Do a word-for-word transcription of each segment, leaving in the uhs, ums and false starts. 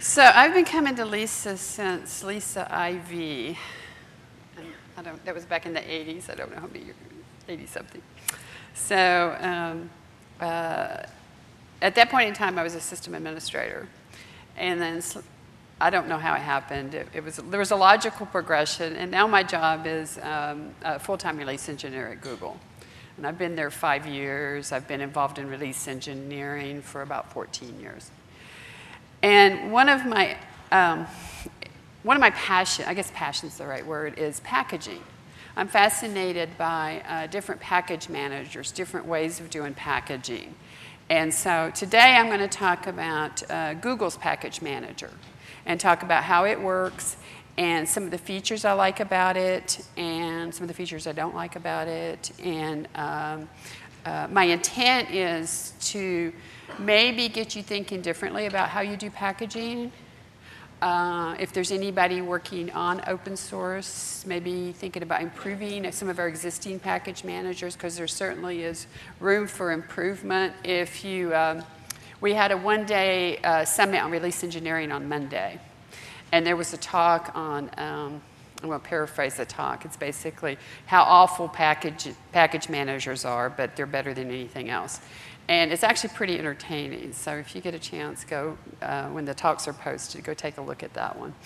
So I've been coming to Lisa since Lisa I V. And I don't. That was back in the eighties. I don't know how many years, eighty something. So um, uh, at that point in time, I was a system administrator, and then I don't know how it happened. It, it was there was a logical progression, and now my job is um, a full-time release engineer at Google. And I've been there five years. I've been involved in release engineering for about fourteen years. And one of my, um, one of my passion, I guess passion's the right word, is packaging. I'm fascinated by uh, different package managers, different ways of doing packaging. And so today I'm going to talk about uh, Google's package manager and talk about how it works and some of the features I like about it and some of the features I don't like about it. And um, uh, my intent is to maybe get you thinking differently about how you do packaging. Uh, if there's anybody working on open source, maybe thinking about improving some of our existing package managers, because there certainly is room for improvement. If you, um, we had a one-day uh, summit on release engineering on Monday, and there was a talk on, um, I'm going to paraphrase the talk. It's basically how awful package, package managers are, but they're better than anything else. And it's actually pretty entertaining. So if you get a chance, go, uh, when the talks are posted, go take a look at that one.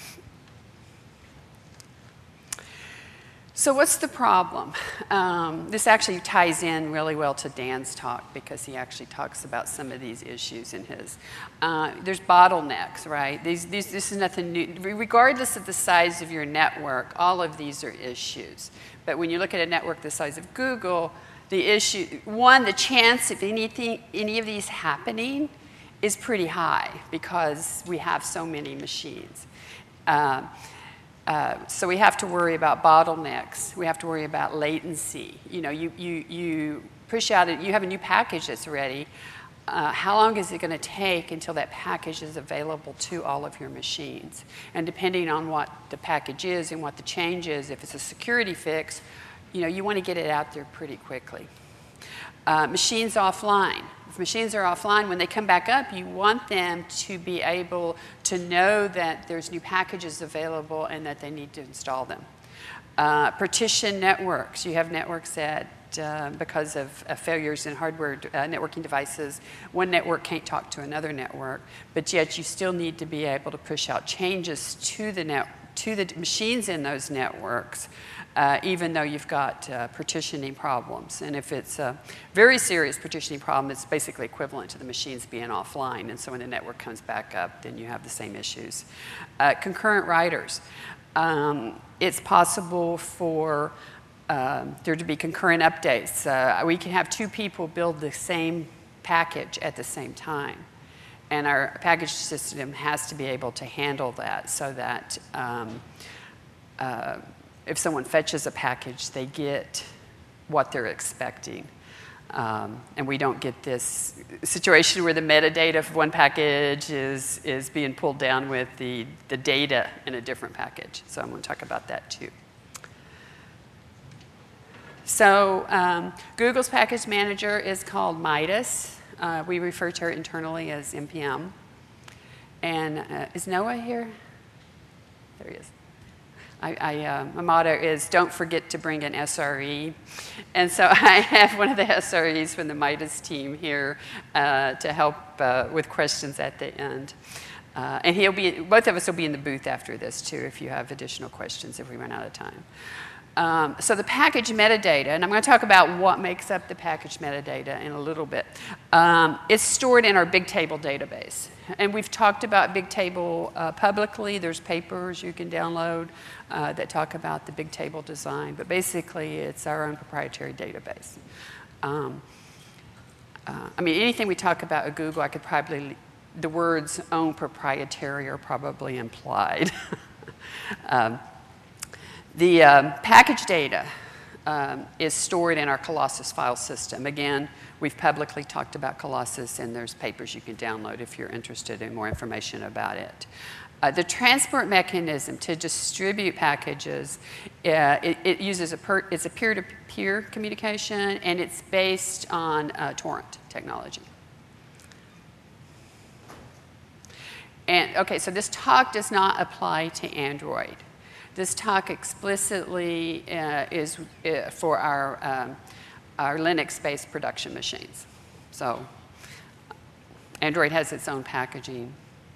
So what's the problem? Um, this actually ties in really well to Dan's talk because he actually talks about some of these issues in his. Uh, there's bottlenecks, right? These, these, this is nothing new. Regardless of the size of your network, all of these are issues. But when you look at a network the size of Google, the issue, one, the chance of anything, any of these happening is pretty high because we have so many machines. Uh, uh, so we have to worry about bottlenecks. We have to worry about latency. You know, you, you, you push out, a, you have a new package that's ready. Uh, how long is it going to take until that package is available to all of your machines? And depending on what the package is and what the change is, if it's a security fix, you know, you want to get it out there pretty quickly. Uh, machines offline. If machines are offline, when they come back up, you want them to be able to know that there's new packages available and that they need to install them. Uh, partition networks. You have networks that, uh, because of, of failures in hardware uh, networking devices, one network can't talk to another network, but yet you still need to be able to push out changes to the, net, to the machines in those networks. Uh, even though you've got uh, partitioning problems. And if it's a very serious partitioning problem, it's basically equivalent to the machines being offline. And so when the network comes back up, then you have the same issues. Uh, concurrent writers. Um, it's possible for uh, there to be concurrent updates. Uh, we can have two people build the same package at the same time. And our package system has to be able to handle that so that um, uh, if someone fetches a package, they get what they're expecting. Um, and we don't get this situation where the metadata of one package is, is being pulled down with the, the data in a different package. So I'm going to talk about that too. So um, Google's package manager is called Midas. Uh, we refer to her internally as N P M. And uh, is Noah here? There he is. I, I, uh, my motto is, don't forget to bring an S R E. And so I have one of the S R Es from the Midas team here uh, to help uh, with questions at the end. Uh, and he'll be, both of us will be in the booth after this, too, if you have additional questions, if we run out of time. Um, so the package metadata, and I'm going to talk about what makes up the package metadata in a little bit. Um, it's stored in our Bigtable database. And we've talked about Bigtable uh, publicly. There's papers you can download uh, that talk about the Bigtable design. But basically, it's our own proprietary database. Um, uh, I mean, anything we talk about at Google, I could probably, the words own proprietary are probably implied. um, The um, package data um, is stored in our Colossus file system. Again, we've publicly talked about Colossus, and there's papers you can download if you're interested in more information about it. Uh, the transport mechanism to distribute packages, uh, it, it uses a per, it's a peer-to-peer communication, and it's based on uh, torrent technology. And okay, so this talk does not apply to Android. This talk explicitly uh, is uh, for our, um, our Linux-based production machines. So Android has its own packaging,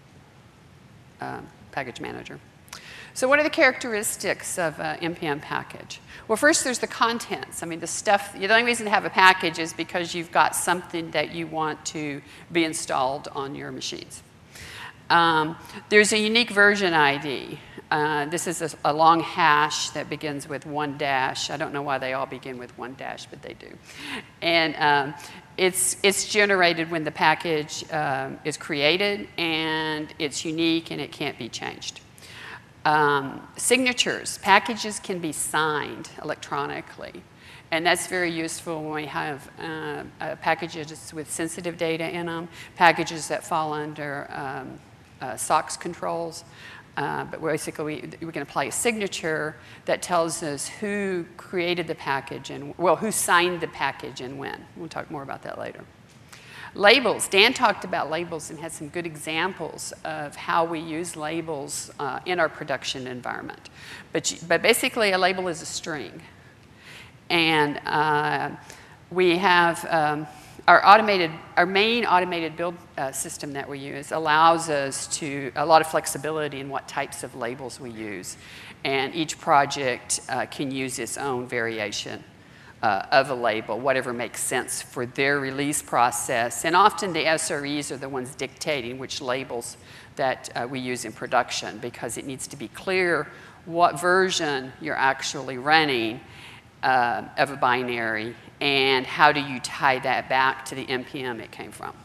uh, package manager. So what are the characteristics of an N P M package? Well, first there's the contents. I mean, the stuff, the only reason to have a package is because you've got something that you want to be installed on your machines. Um, there's a unique version I D. Uh, this is a, a long hash that begins with one dash. I don't know why they all begin with one dash, but they do. And um, it's, it's generated when the package um, is created, and it's unique, and it can't be changed. Um, signatures. Packages can be signed electronically. And that's very useful when we have uh, uh, packages with sensitive data in them, packages that fall under um, uh, S O X controls. Uh, but basically, we, we can apply a signature that tells us who created the package and, well, who signed the package and when. We'll talk more about that later. Labels. Dan talked about labels and had some good examples of how we use labels uh, in our production environment. But, but basically, a label is a string. And uh, we have um, our automated, our main automated build uh, system that we use allows us to a lot of flexibility in what types of labels we use. And each project uh, can use its own variation uh, of a label, whatever makes sense for their release process. And often the S R Es are the ones dictating which labels that uh, we use in production, because it needs to be clear what version you're actually running uh, of a binary, and how do you tie that back to the N P M it came from.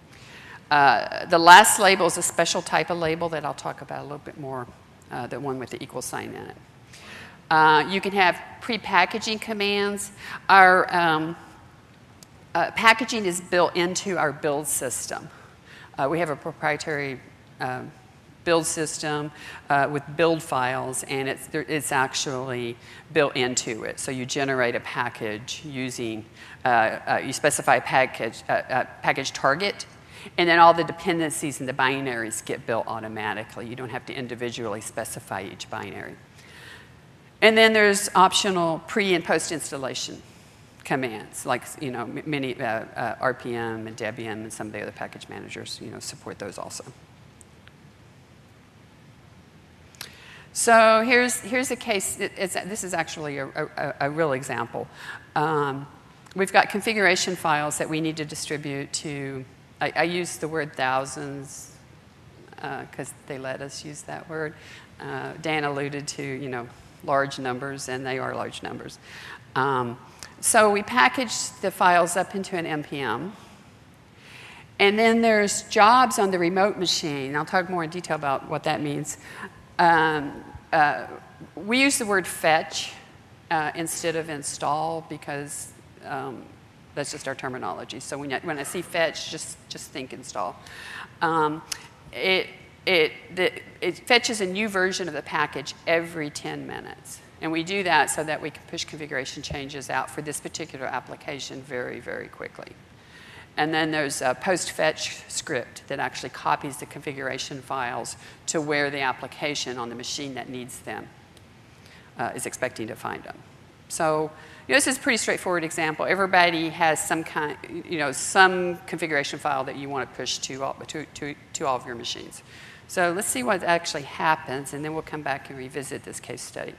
Uh, the last label is a special type of label that I'll talk about a little bit more, uh, the one with the equal sign in it. Uh, you can have pre-packaging commands. Our um, uh, packaging is built into our build system. Uh, we have a proprietary uh, build system uh, with build files, and it's, there, it's actually built into it. So you generate a package using, uh, uh, you specify a package, uh, uh, package target, and then all the dependencies and the binaries get built automatically. You don't have to individually specify each binary. And then there's optional pre and post installation commands, like, you know, many uh, uh, R P M and Debian and some of the other package managers, you know, support those also. So here's, here's a case, it, it's, this is actually a, a, a real example. Um, we've got configuration files that we need to distribute to, I, I use the word thousands because uh, they let us use that word. Uh, Dan alluded to, you know, large numbers, and they are large numbers. Um, so we package the files up into an N P M. And then there's jobs on the remote machine. I'll talk more in detail about what that means. Um, uh, we use the word fetch uh, instead of install because um, that's just our terminology. So when I, when I see fetch, just, just think install. Um, it, it, the, it fetches a new version of the package every ten minutes. And we do that so that we can push configuration changes out for this particular application very, very quickly. And then there's a post-fetch script that actually copies the configuration files to where the application on the machine that needs them uh, is expecting to find them. So you know, this is a pretty straightforward example. Everybody has some kind, you know, some configuration file that you want to push to all, to, to, to all of your machines. So let's see what actually happens, and then we'll come back and revisit this case study.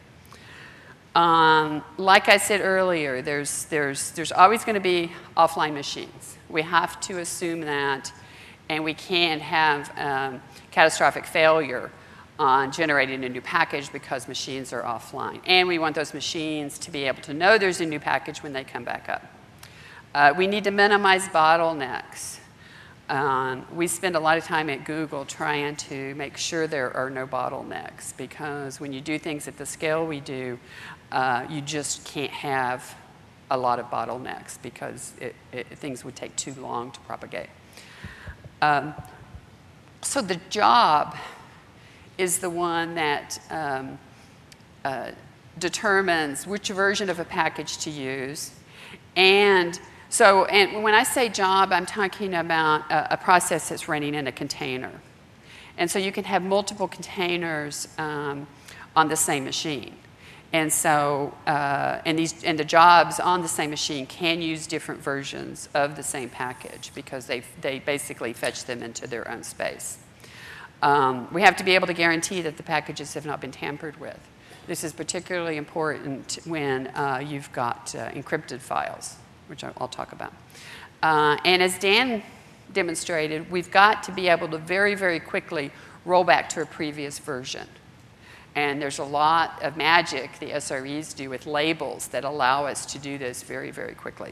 Um, like I said earlier, there's, there's, there's always going to be offline machines. We have to assume that, and we can't have um, catastrophic failure on generating a new package because machines are offline. And we want those machines to be able to know there's a new package when they come back up. Uh, we need to minimize bottlenecks. Um, we spend a lot of time at Google trying to make sure there are no bottlenecks, because when you do things at the scale we do, uh, you just can't have a lot of bottlenecks because it, it, things would take too long to propagate. Um, so the job is the one that um, uh, determines which version of a package to use. And so and when I say job, I'm talking about a, a process that's running in a container. And so you can have multiple containers um, on the same machine. And so, uh, and, these, and the jobs on the same machine can use different versions of the same package because they, they basically fetch them into their own space. Um, we have to be able to guarantee that the packages have not been tampered with. This is particularly important when uh, you've got uh, encrypted files, which I'll talk about. Uh, and as Dan demonstrated, we've got to be able to very, very quickly roll back to a previous version. And there's a lot of magic the S R Es do with labels that allow us to do this very, very quickly.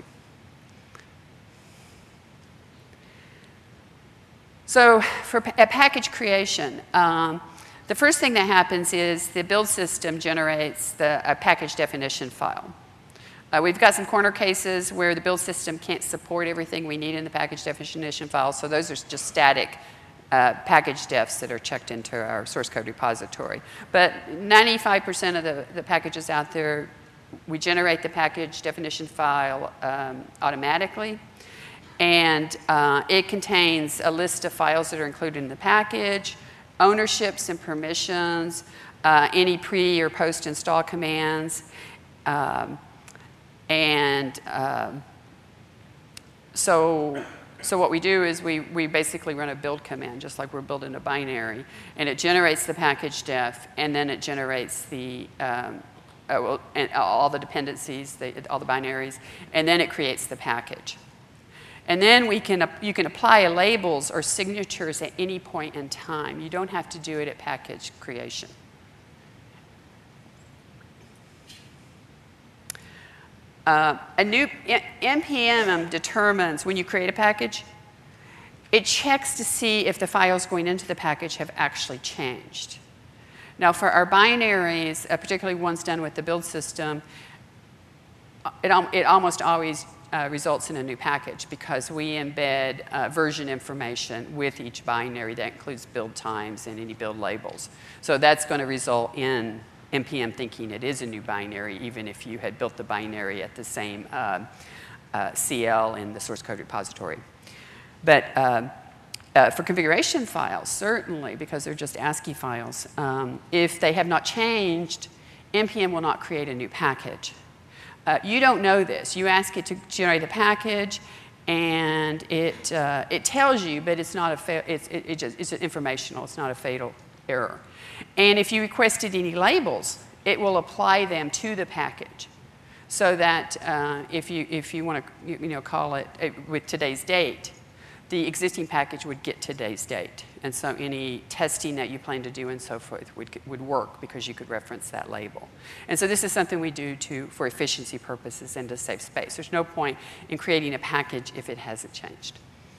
So for a package creation, um, the first thing that happens is the build system generates the a package definition file. Uh, we've got some corner cases where the build system can't support everything we need in the package definition file, so those are just static uh, package defs that are checked into our source code repository. But ninety-five percent of the, the packages out there, we generate the package definition file um, automatically. And uh, it contains a list of files that are included in the package, ownerships and permissions, uh, any pre or post install commands, um, and um, so, so what we do is we, we basically run a build command, just like we're building a binary, and it generates the package def, and then it generates the um, uh, well, and all the dependencies, the, all the binaries, and then it creates the package. And then we can, you can apply labels or signatures at any point in time. You don't have to do it at package creation. Uh, a new N P M determines when you create a package, it checks to see if the files going into the package have actually changed. Now, for our binaries, uh, particularly ones done with the build system, it, it almost always uh, results in a new package because we embed uh, version information with each binary that includes build times and any build labels. So that's going to result in N P M thinking it is a new binary, even if you had built the binary at the same uh, uh, C L in the source code repository. But uh, uh, for configuration files, certainly, because they're just ASCII files, um, if they have not changed, N P M will not create a new package. Uh, you don't know this. You ask it to generate the package, and it, uh, it tells you, but it's not a fa it's, it, it just, it's informational. It's not a fatal error. And if you requested any labels, it will apply them to the package, so that uh, if you if you want to you know call it uh, with today's date, the existing package would get today's date, and so any testing that you plan to do and so forth would would work because you could reference that label. And so this is something we do to for efficiency purposes and to save space. There's no point in creating a package if it hasn't changed.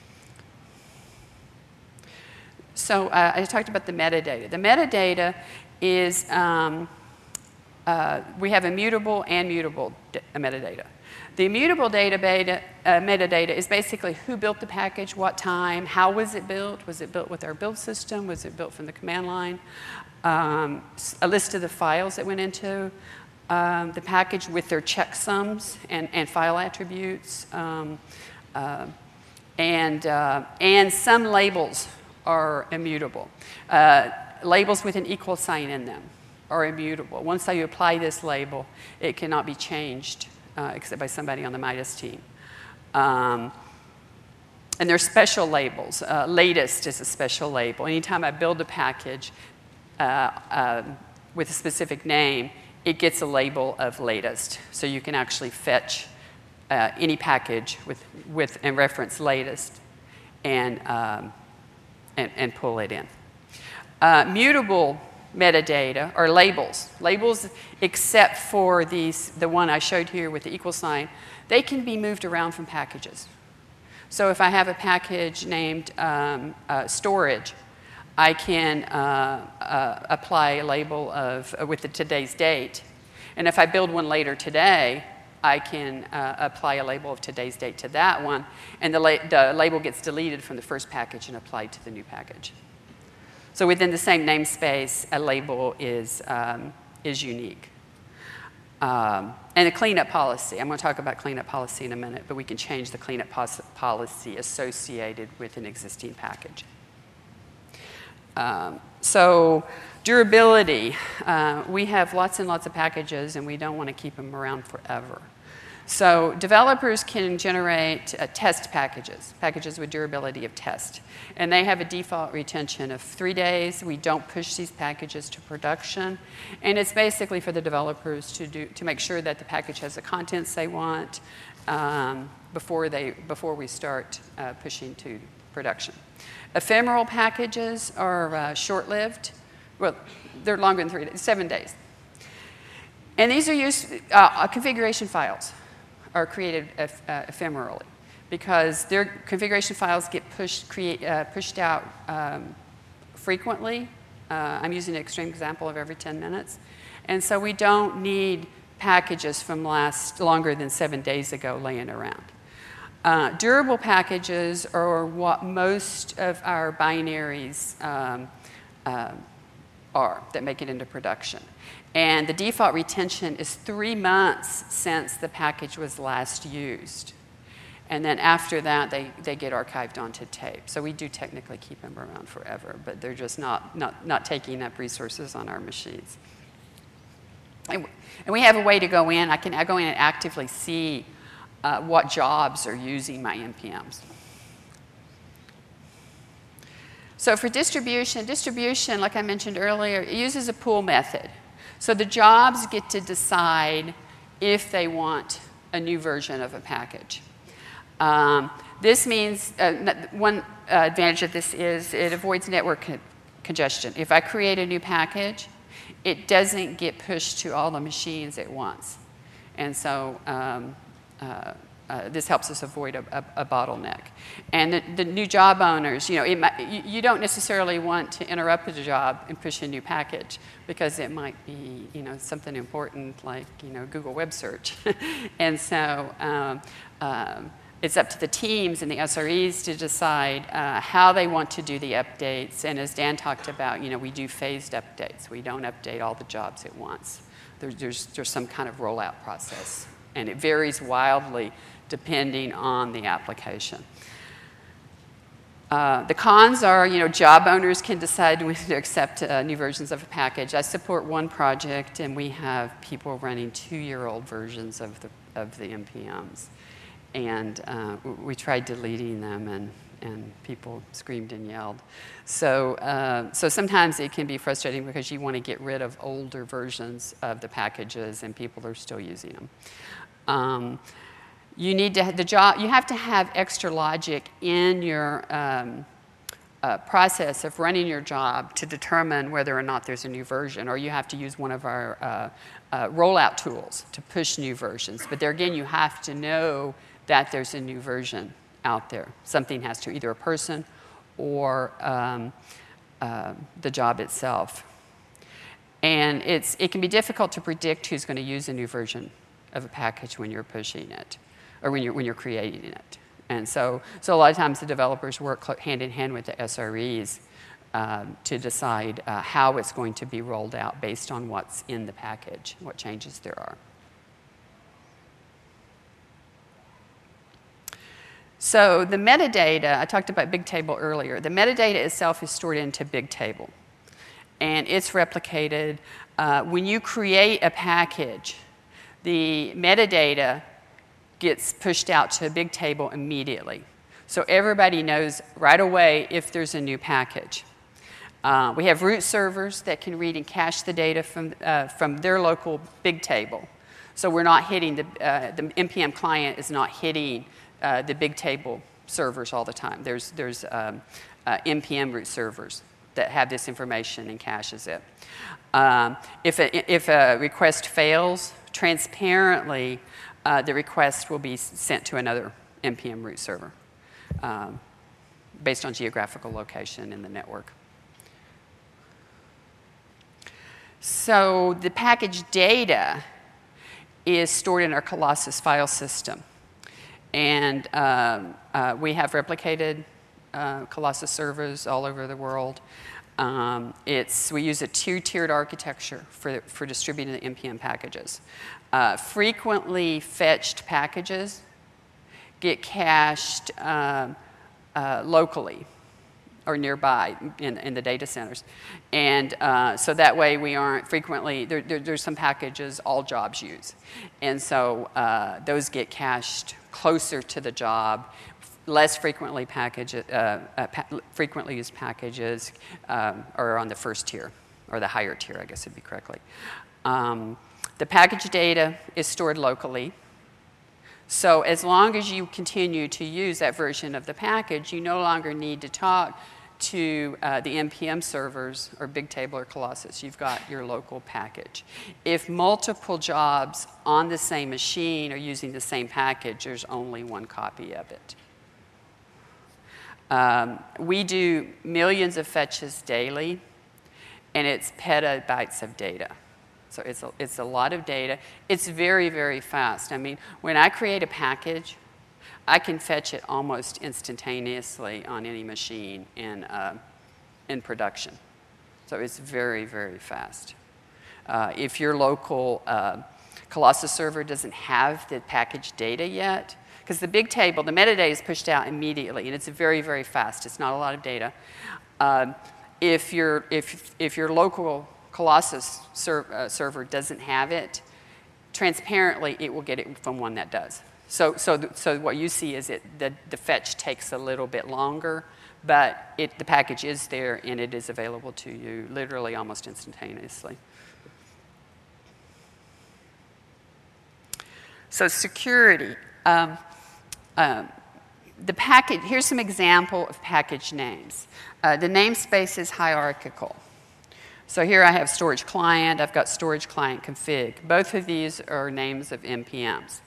So uh, I talked about the metadata. The metadata is, um, uh, we have immutable and mutable metadata. The immutable data beta, uh, metadata is basically who built the package, what time, how was it built, was it built with our build system, was it built from the command line, um, a list of the files that went into um, the package with their checksums and, and file attributes, um, uh, and, uh, and some labels are immutable. Uh, labels with an equal sign in them are immutable. Once you apply this label, it cannot be changed uh, except by somebody on the Midas team. Um, and there's special labels. Uh, latest is a special label. Anytime I build a package uh, uh, with a specific name, it gets a label of latest. So you can actually fetch uh, any package with, with and reference latest and um, And, and pull it in. Uh, mutable metadata are labels. Labels, except for these, the one I showed here with the equal sign, they can be moved around from packages. So if I have a package named um, uh, storage, I can uh, uh, apply a label of uh, with the today's date. And if I build one later today, I can uh, apply a label of today's date to that one, and the, la the label gets deleted from the first package and applied to the new package. So within the same namespace, a label is, um, is unique. Um, and a cleanup policy. I'm going to talk about cleanup policy in a minute, but we can change the cleanup policy associated with an existing package. Um, so durability, uh, we have lots and lots of packages, and we don't want to keep them around forever. So developers can generate uh, test packages, packages with durability of test. And they have a default retention of three days. We don't push these packages to production. And it's basically for the developers to, do, to make sure that the package has the contents they want um, before, they, before we start uh, pushing to production. Ephemeral packages are uh, short-lived. Well, they're longer than three days, seven days. And these are used, uh, configuration files are created eph uh, ephemerally because their configuration files get pushed, create, uh, pushed out um, frequently. Uh, I'm using an extreme example of every ten minutes. And so we don't need packages from last longer than seven days ago laying around. Uh, durable packages are what most of our binaries um, uh, are that make it into production. And the default retention is three months since the package was last used. And then after that, they, they get archived onto tape. So we do technically keep them around forever, but they're just not, not, not taking up resources on our machines. And, and we have a way to go in. I can I go in and actively see uh, what jobs are using my N P Ms. So for distribution, distribution, like I mentioned earlier, it uses a pool method. So the jobs get to decide if they want a new version of a package. Um, this means, uh, one uh, advantage of this is it avoids network con congestion. If I create a new package, it doesn't get pushed to all the machines at once. And so um, uh, Uh, this helps us avoid a, a, a bottleneck. And the, the new job owners, you know, it might, you, you don't necessarily want to interrupt a job and push a new package because it might be, you know, something important like, you know, Google Web Search. And so um, um, it's up to the teams and the S R Es to decide uh, how they want to do the updates. And as Dan talked about, you know, we do phased updates. We don't update all the jobs at once. There's, there's, there's some kind of rollout process. And it varies wildly depending on the application. Uh, the cons are, you know, job owners can decide when to accept uh, new versions of a package. I support one project, and we have people running two-year-old versions of the, of the N P Ms. And uh, we tried deleting them, and, and people screamed and yelled. So, uh, so sometimes it can be frustrating because you want to get rid of older versions of the packages, and people are still using them. Um, You need to have the job. You have to have extra logic in your um, uh, process of running your job to determine whether or not there's a new version, or you have to use one of our uh, uh, rollout tools to push new versions. But there again, you have to know that there's a new version out there. Something has to, either a person or um, uh, the job itself. And it's it can be difficult to predict who's going to use a new version of a package when you're pushing it, or when you're, when you're creating it. And so, so a lot of times the developers work hand in hand with the S R Es um, to decide uh, how it's going to be rolled out based on what's in the package, what changes there are. So the metadata, I talked about Bigtable earlier. The metadata itself is stored into Bigtable. And it's replicated. Uh, when you create a package, the metadata gets pushed out to a Bigtable immediately. So everybody knows right away if there's a new package. Uh, we have root servers that can read and cache the data from, uh, from their local Bigtable. So we're not hitting, the, uh, the N P M client is not hitting uh, the Bigtable servers all the time. There's, there's um, uh, N P M root servers that have this information and caches it. Um, if, a, if a request fails, transparently, uh, the request will be sent to another N P M root server um, based on geographical location in the network. So the package data is stored in our Colossus file system. And um, uh, we have replicated uh, Colossus servers all over the world. Um, it's, we use a two-tiered architecture for, for distributing the N P M packages. Uh, frequently fetched packages get cached uh, uh, locally or nearby in, in the data centers. And uh, so that way we aren't frequently, there, there, there's some packages all jobs use. And so uh, those get cached closer to the job, less frequently, package, uh, uh, pa frequently used packages um, are on the first tier, or the higher tier, I guess would be correctly. Um, the package data is stored locally. So as long as you continue to use that version of the package, you no longer need to talk to uh, the N P M servers or Bigtable or Colossus. You've got your local package. If multiple jobs on the same machine are using the same package, there's only one copy of it. Um, we do millions of fetches daily, and it's petabytes of data. So it's a, it's a lot of data. It's very, very fast. I mean, when I create a package, I can fetch it almost instantaneously on any machine in, uh, in production. So it's very, very fast. Uh, if your local uh, Colossus server doesn't have the package data yet, because the Bigtable, the metadata is pushed out immediately, and it's very, very fast. It's not a lot of data. Um, if, your, if, if your local Colossus ser uh, server doesn't have it, transparently, it will get it from one that does. So, so, so what you see is it, the, the fetch takes a little bit longer, but it, the package is there, and it is available to you literally almost instantaneously. So security. Um, um, the package, here's some example of package names. Uh, the namespace is hierarchical. So here I have storage client, I've got storage client config. Both of these are names of N P Ms.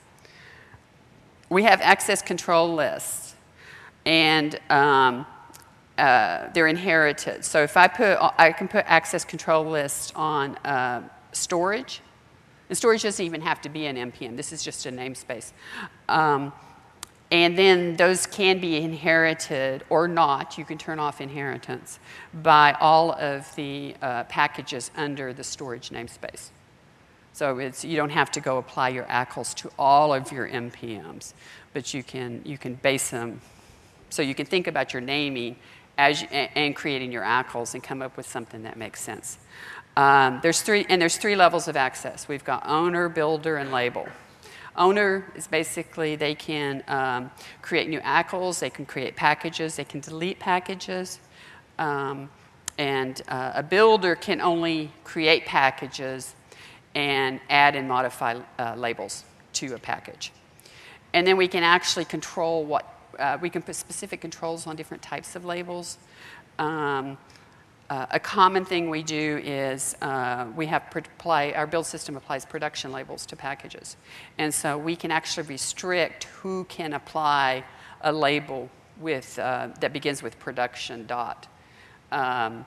We have access control lists, and um, uh, they're inherited. So if I put, I can put access control lists on uh, storage. And storage doesn't even have to be an N P M. This is just a namespace. Um, and then those can be inherited or not. You can turn off inheritance by all of the uh, packages under the storage namespace. So it's, you don't have to go apply your A C Ls to all of your N P Ms, but you can, you can base them. So you can think about your naming as you, and creating your A C Ls and come up with something that makes sense. Um, there's three, and there's three levels of access. We've got owner, builder, and label. Owner is basically they can um, create new A C Ls, they can create packages, they can delete packages. Um, and uh, a builder can only create packages and add and modify uh, labels to a package. And then we can actually control what, uh, we can put specific controls on different types of labels. Um, uh, a common thing we do is uh, we have apply, our build system applies production labels to packages. And so we can actually restrict who can apply a label with, uh, that begins with production dot. Um,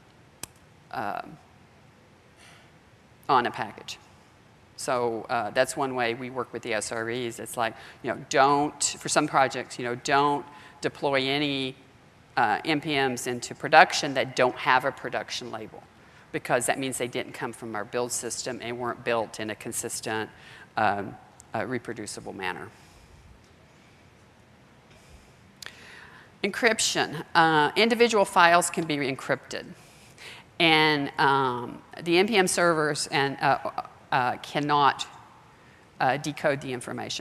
uh, on a package. So uh, that's one way we work with the S R Es. It's like, you know, don't, for some projects, you know, don't deploy any uh, N P Ms into production that don't have a production label, because that means they didn't come from our build system and weren't built in a consistent, um, uh, reproducible manner. Encryption. Uh, individual files can be encrypted. And um, the N P M servers and, uh, uh, cannot uh, decode the information.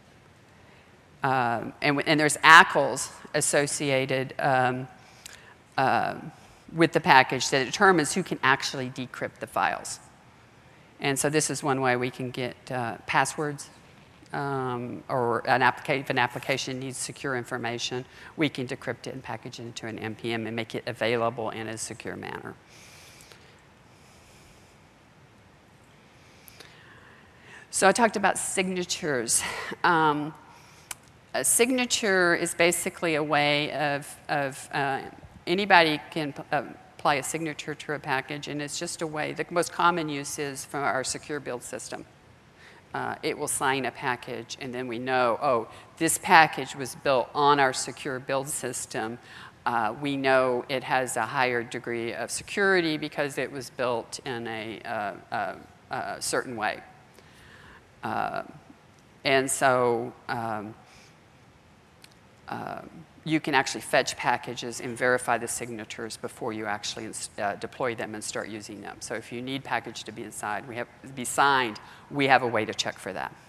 Um, and, and there's A C Ls associated um, uh, with the package that determines who can actually decrypt the files. And so this is one way we can get uh, passwords, um, or an applica- if an application needs secure information, we can decrypt it and package it into an N P M and make it available in a secure manner. So I talked about signatures. Um, a signature is basically a way of, of uh, anybody can uh, apply a signature to a package, and it's just a way. The most common use is from our secure build system. Uh, it will sign a package, and then we know, oh, this package was built on our secure build system. Uh, we know it has a higher degree of security because it was built in a, uh, uh, a certain way. Uh, and so um, uh, you can actually fetch packages and verify the signatures before you actually uh, deploy them and start using them. So if you need package to be inside, we have be signed, we have a way to check for that.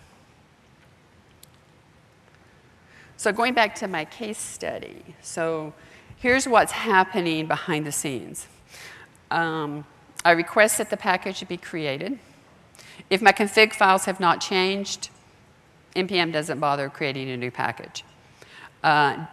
So going back to my case study, so here's what's happening behind the scenes. Um, I request that the package be created. If my config files have not changed, N P M doesn't bother creating a new package. Uh,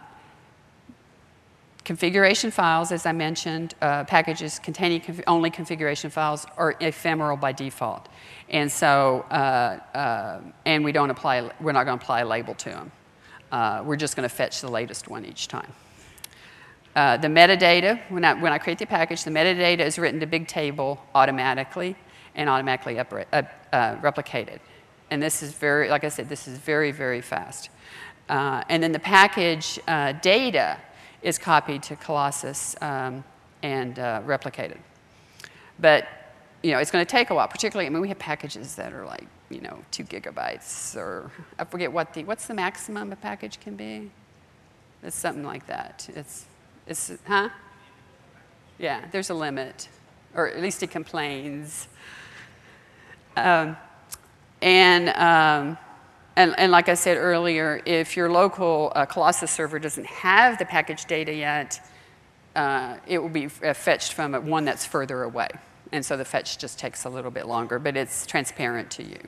configuration files, as I mentioned, uh, packages containing conf only configuration files are ephemeral by default. And so, uh, uh, and we don't apply, we're not going to apply a label to them. Uh, we're just going to fetch the latest one each time. Uh, the metadata, when I, when I create the package, the metadata is written to Bigtable automatically and automatically up, uh, uh, replicated. And this is very, like I said, this is very, very fast. Uh, and then the package uh, data is copied to Colossus um, and uh, replicated. But, you know, it's going to take a while, particularly, I mean, we have packages that are like, you know, two gigabytes, or I forget what the, what's the maximum a package can be? It's something like that. It's, it's, huh? Yeah, there's a limit, or at least it complains. Um, and, um, and, and like I said earlier, if your local uh, Colossus server doesn't have the package data yet, uh, it will be uh, fetched from one that's further away. And so the fetch just takes a little bit longer, but it's transparent to you.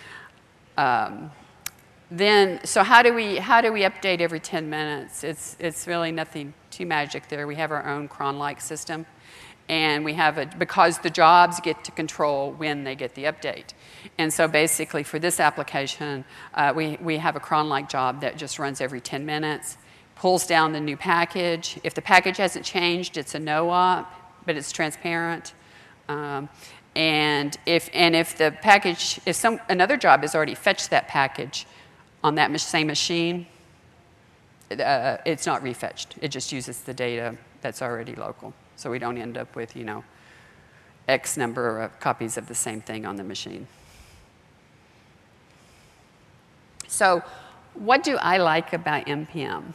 Um, then, so how do we how do we update every ten minutes? It's it's really nothing too magic there. We have our own cron-like system, and we have a because the jobs get to control when they get the update. And so basically, for this application, uh, we we have a cron-like job that just runs every ten minutes, pulls down the new package. If the package hasn't changed, it's a no-op, but it's transparent. Um, And if, and if the package, if some, another job has already fetched that package on that same machine, uh, it's not refetched. It just uses the data that's already local. So we don't end up with, you know, X number of copies of the same thing on the machine. So what do I like about N P M?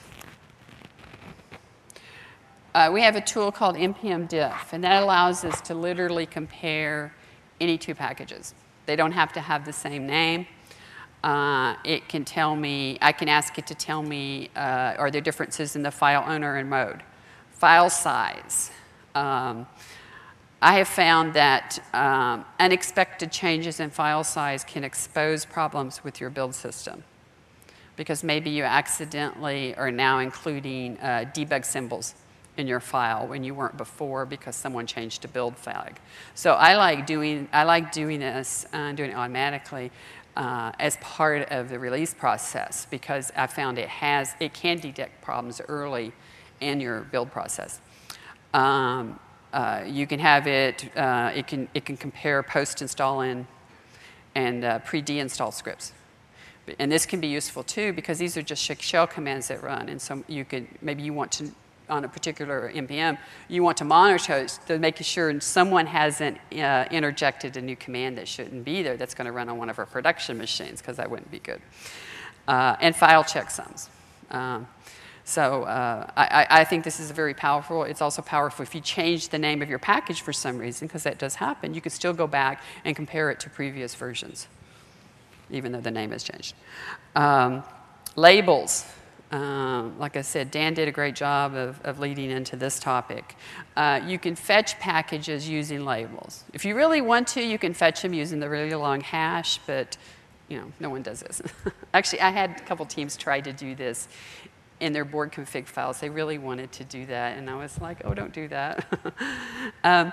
Uh, we have a tool called N P M diff, and that allows us to literally compare any two packages. They don't have to have the same name. Uh, it can tell me, I can ask it to tell me, uh, are there differences in the file owner and mode? File size. Um, I have found that um, unexpected changes in file size can expose problems with your build system, because maybe you accidentally are now including uh, debug symbols in your file when you weren't before because someone changed a build flag. So I like doing, I like doing this, uh, doing it automatically uh, as part of the release process, because I found it has, it can detect problems early in your build process. Um, uh, you can have it, uh, it can, it can compare post-install in and uh, pre-deinstall scripts. And this can be useful too, because these are just shell commands that run, and so you could, maybe you want to, on a particular N P M, you want to monitor to make sure someone hasn't uh, interjected a new command that shouldn't be there that's going to run on one of our production machines, because that wouldn't be good. Uh, and file checksums. Um, so uh, I, I think this is very powerful. It's also powerful if you change the name of your package for some reason, because that does happen. You can still go back and compare it to previous versions, even though the name has changed. Um, labels. Um, like I said, Dan did a great job of, of leading into this topic. Uh, you can fetch packages using labels. If you really want to, you can fetch them using the really long hash, but you know, no one does this. Actually, I had a couple teams try to do this in their board config files. They really wanted to do that, and I was like, oh, don't do that. um,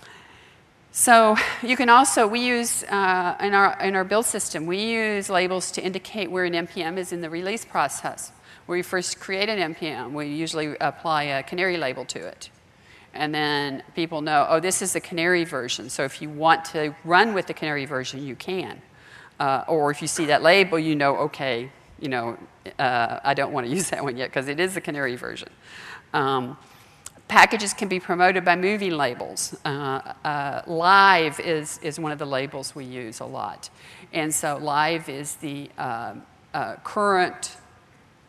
So you can also, we use, uh, in, our, in our build system, we use labels to indicate where an N P M is in the release process. When we first create an N P M, we usually apply a canary label to it. And then people know, oh, this is the canary version. So if you want to run with the canary version, you can. Uh, or if you see that label, you know, okay, you know, uh, I don't want to use that one yet because it is the canary version. Um, Packages can be promoted by moving labels. Uh, uh, live is, is one of the labels we use a lot. And so live is the uh, uh, current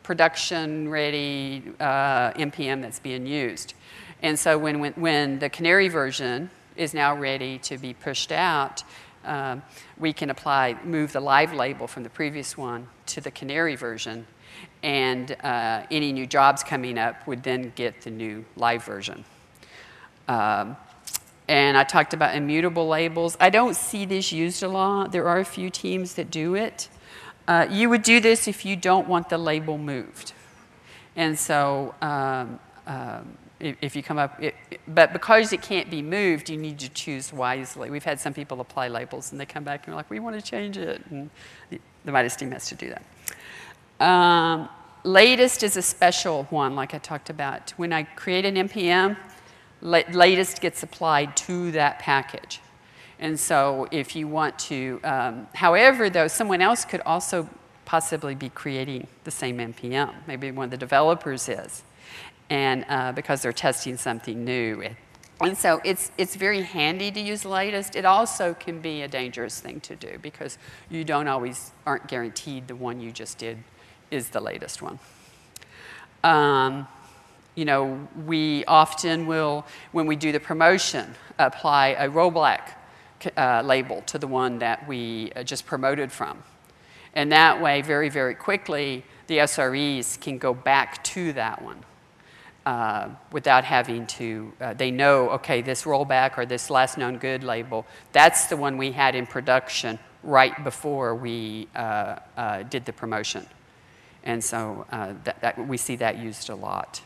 production-ready uh, N P M that's being used. And so when, when, when the Canary version is now ready to be pushed out, um, we can apply, move the live label from the previous one to the Canary version, and uh, any new jobs coming up would then get the new live version. Um, and I talked about immutable labels. I don't see this used a lot. There are a few teams that do it. Uh, you would do this if you don't want the label moved. And so um, um, if, if you come up, it, but because it can't be moved, you need to choose wisely. We've had some people apply labels and they come back and are like, we want to change it. And the, the Midas team has to do that. Um, latest is a special one, like I talked about. When I create an N P M, la latest gets applied to that package. And so if you want to, um, however, though, someone else could also possibly be creating the same N P M. Maybe one of the developers is, and uh, because they're testing something new. And so it's, it's very handy to use latest. It also can be a dangerous thing to do because you don't always, aren't guaranteed the one you just did is the latest one. Um, you know, we often will, when we do the promotion, apply a rollback uh, label to the one that we uh, just promoted from. And that way, very, very quickly, the S R Es can go back to that one uh, without having to, uh, they know, okay, this rollback or this last known good label, that's the one we had in production right before we uh, uh, did the promotion. And so uh, that, that, we see that used a lot.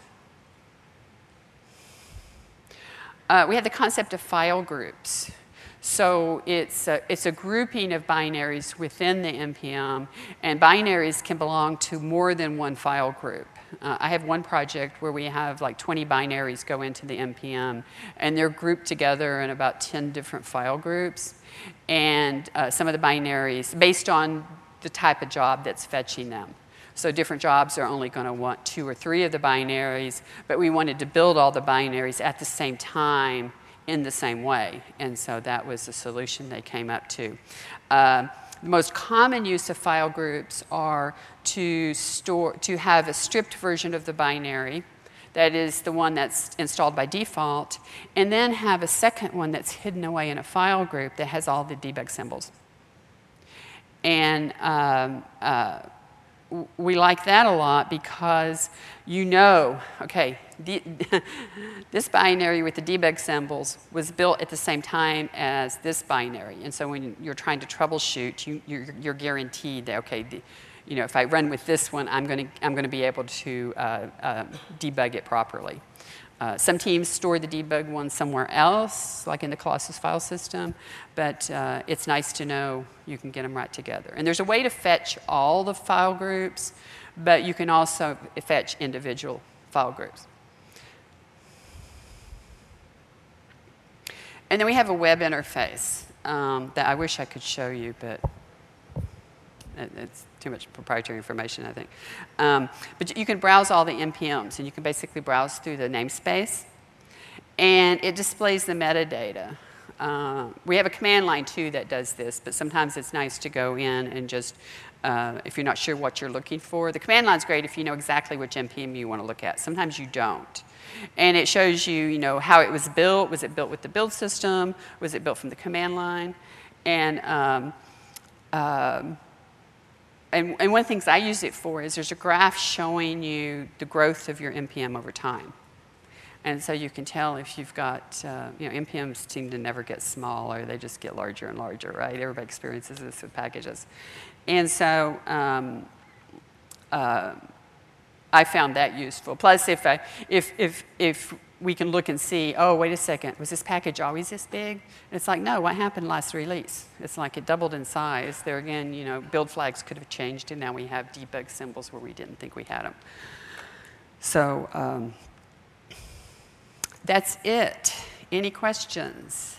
Uh, we have the concept of file groups. So it's a, it's a grouping of binaries within the N P M, and binaries can belong to more than one file group. Uh, I have one project where we have like twenty binaries go into the N P M, and they're grouped together in about ten different file groups. And uh, some of the binaries, based on the type of job that's fetching them. So different jobs are only going to want two or three of the binaries, but we wanted to build all the binaries at the same time in the same way. And so that was the solution they came up to. Uh, the most common use of file groups are to store, to have a stripped version of the binary, that is the one that's installed by default, and then have a second one that's hidden away in a file group that has all the debug symbols. And um, uh, we like that a lot because you know, okay, the, this binary with the debug symbols was built at the same time as this binary. And so when you're trying to troubleshoot, you, you're, you're guaranteed that, okay, the, you know, if I run with this one, I'm going to I'm going to be able to uh, uh, debug it properly. Uh, some teams store the debug one somewhere else, like in the Colossus file system, but uh, it's nice to know you can get them right together. And there's a way to fetch all the file groups, but you can also fetch individual file groups. And then we have a web interface um, that I wish I could show you, but it, it's too much proprietary information, I think. Um, but you can browse all the N P Ms, and you can basically browse through the namespace, and it displays the metadata. Uh, we have a command line, too, that does this, but sometimes it's nice to go in and just, uh, if you're not sure what you're looking for. The command line's great if you know exactly which N P M you want to look at. Sometimes you don't. And it shows you, you know, how it was built. Was it built with the build system? Was it built from the command line? And um, um, And, and one of the things I use it for is there's a graph showing you the growth of your N P M over time. And so you can tell if you've got, uh, you know, N P Ms seem to never get smaller. They just get larger and larger, right? Everybody experiences this with packages. And so um, uh, I found that useful. Plus, if, I, if, if, if we can look and see, oh, wait a second, was this package always this big? And it's like, no, what happened last release? It's like it doubled in size. There again, you know, build flags could have changed, and now we have debug symbols where we didn't think we had them. So um, that's it. Any questions?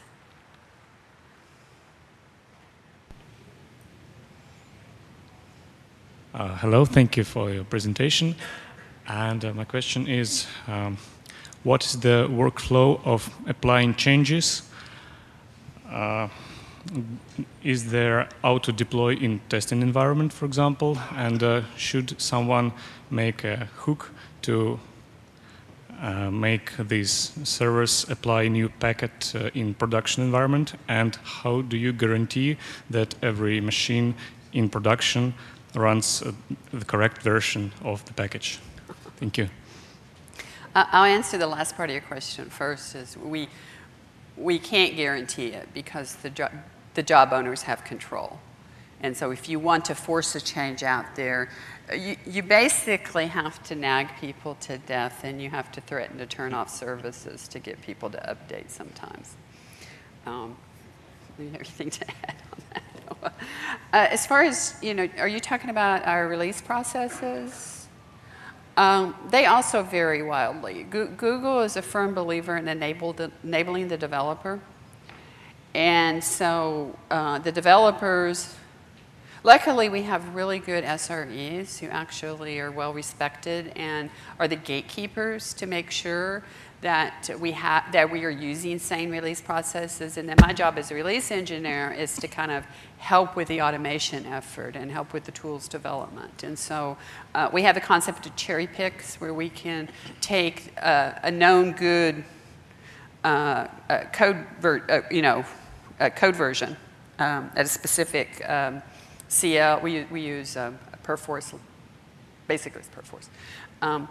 Uh, hello, thank you for your presentation. And uh, my question is, um, what is the workflow of applying changes? Uh, is there auto-deploy in testing environment, for example? And uh, should someone make a hook to uh, make these servers apply new packet uh, in production environment? And how do you guarantee that every machine in production runs uh, the correct version of the package? Thank you. Uh, I'll answer the last part of your question first. Is we we can't guarantee it because the jo the job owners have control, and so if you want to force a change out there, you, you basically have to nag people to death, and you have to threaten to turn off services to get people to update sometimes. Um, anything to add on that? Uh, as far as, you know, are you talking about our release processes? Um, they also vary wildly. Go Google is a firm believer in enable the, enabling the developer. And so uh, the developers, luckily we have really good S R Es who actually are well respected and are the gatekeepers to make sure that we have that we are using sane release processes. And then my job as a release engineer is to kind of help with the automation effort and help with the tools development. And so uh, we have the concept of cherry picks where we can take uh, a known good uh, uh, code, ver uh, you know, a code version um, at a specific um, C L. We we use uh, Perforce, basically it's Perforce. Um,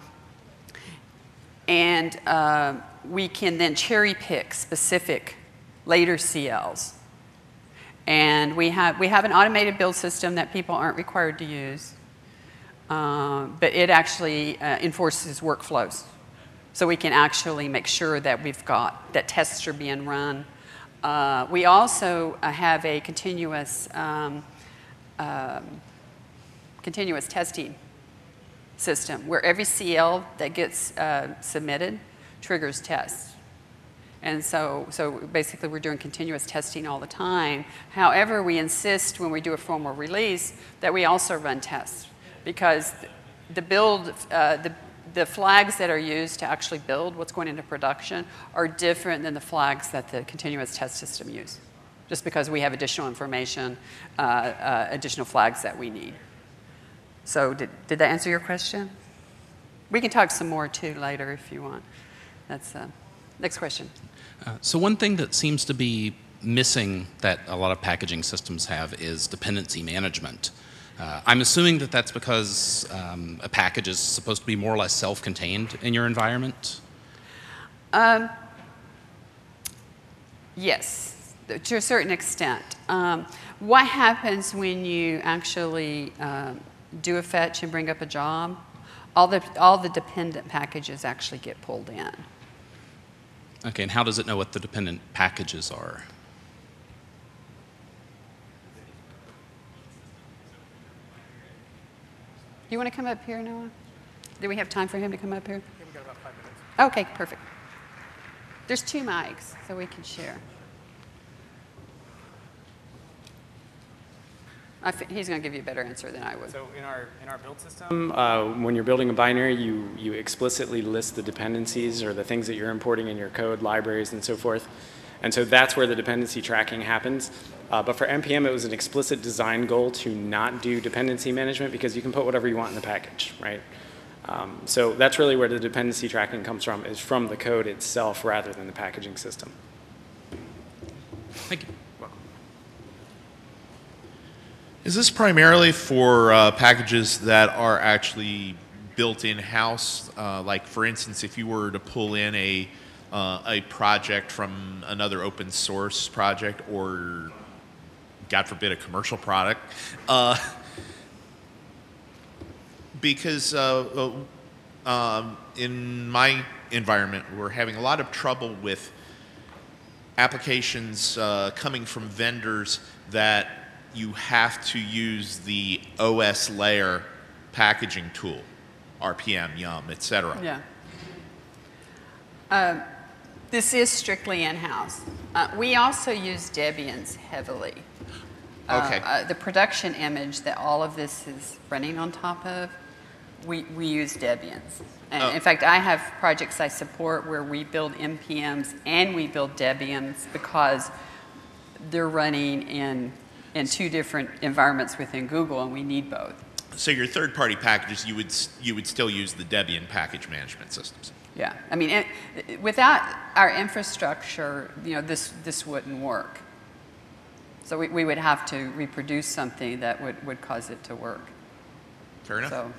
And uh, we can then cherry pick specific later C Ls. And we have, we have an automated build system that people aren't required to use. Uh, but it actually uh, enforces workflows. So we can actually make sure that we've got, that tests are being run. Uh, we also uh, have a continuous, um, um, continuous testing system where every C L that gets uh, submitted triggers tests. And so, so basically we're doing continuous testing all the time. However, we insist when we do a formal release that we also run tests because the build, uh, the, the flags that are used to actually build what's going into production are different than the flags that the continuous test system use, just because we have additional information, uh, uh, additional flags that we need. So did, did that answer your question? We can talk some more too later if you want. That's uh, next question. Uh, so one thing that seems to be missing that a lot of packaging systems have is dependency management. Uh, I'm assuming that that's because um, a package is supposed to be more or less self-contained in your environment? Um, yes, to a certain extent. Um, what happens when you actually um, do a fetch and bring up a job? All the, all the dependent packages actually get pulled in. Okay, and how does it know what the dependent packages are? You want to come up here, Noah? Do we have time for him to come up here? Yeah, we've got about five minutes. Okay, perfect. There's two mics, so we can share. I f he's going to give you a better answer than I would. So in our in our build system, uh, when you're building a binary, you you explicitly list the dependencies or the things that you're importing in your code, libraries, and so forth. And so that's where the dependency tracking happens. Uh, but for N P M, it was an explicit design goal to not do dependency management because you can put whatever you want in the package, right? Um, so that's really where the dependency tracking comes from, is from the code itself rather than the packaging system. Thank you. Is this primarily for uh, packages that are actually built in-house? Uh, like, for instance, if you were to pull in a, uh, a project from another open source project or, God forbid, a commercial product, uh, because uh, uh, um, in my environment, we're having a lot of trouble with applications uh, coming from vendors that you have to use the O S layer packaging tool, R P M, Yum, et cetera. Yeah. Uh, this is strictly in-house. Uh, we also use Debians heavily. Uh, Okay. Uh, the production image that all of this is running on top of, we, we use Debians. And Oh. in fact, I have projects I support where we build N P Ms and we build Debians because they're running in, in two different environments within Google, and we need both. So your third-party packages, you would s- you would still use the Debian package management systems. Yeah, I mean, it, without our infrastructure, you know, this, this wouldn't work. So we, we would have to reproduce something that would, would cause it to work. Fair enough. So,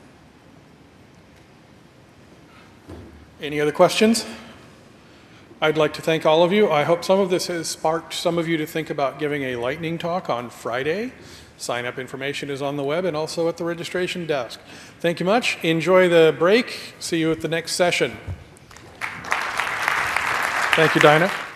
Any other questions? I'd like to thank all of you. I hope some of this has sparked some of you to think about giving a lightning talk on Friday. Sign-up information is on the web and also at the registration desk. Thank you much. Enjoy the break. See you at the next session. Thank you, Dinah.